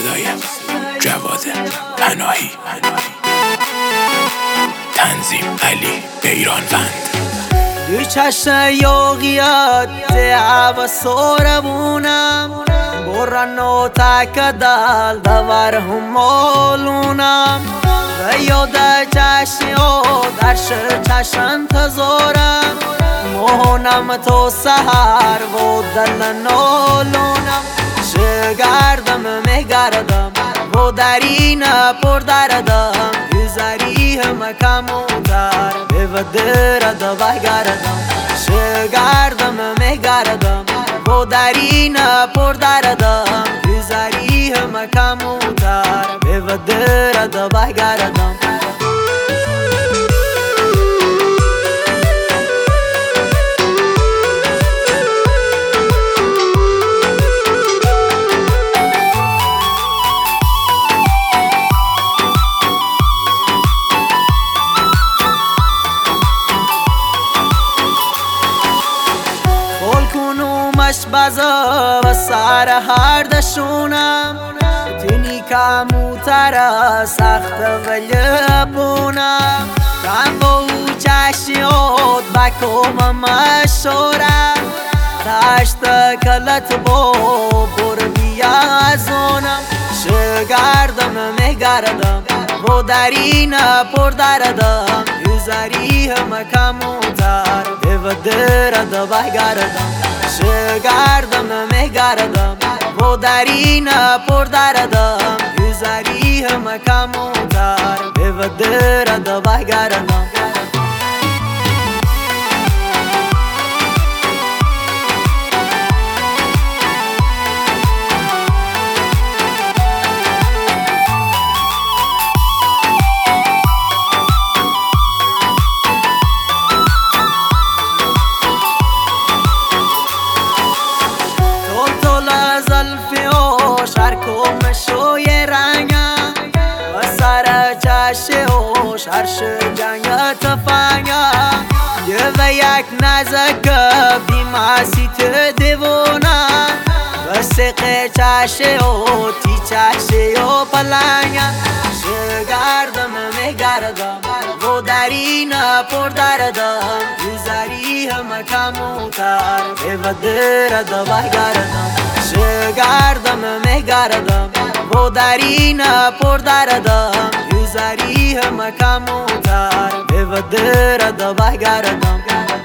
صدای جواد پناهی، تنظیم علی بیرانوند. دو چشم یوغیات عوا سوربونم برن و تکدل دور هم مالونم و یاد چشم درش چشم تزارم مهنم تو سهر و دل نالونم شگردم میگردم و درین پر دردم گذری هم کموتر به درد بگردم شگردم میگردم و درین پر دردم گذری هم کموتر به درد بگردم. مش بزا و سر هر دشونم تینی کموتر سخت ولی بونم کم با او چشیات بکوم مشورم تشت کلت با بر بیازونم شگردم میگردم و درین پر دردم گذری هم کموتر به درد بگردم شگردم میگردم و درین پر دردم گذری هم کموتر به درد بگردم. شرکم شوی رنگم و سر چشه و شرش جنگ تفنگم یه و یک نزک بیماسی تو دیوانم و سق چشه و تی چشه و پلنگم شگردم میگردم و درین پر دردم گذری هم کموتر به درد بگردم شگردم میگردم و درین پر دردم گذری هم کموتر به درد بگردم.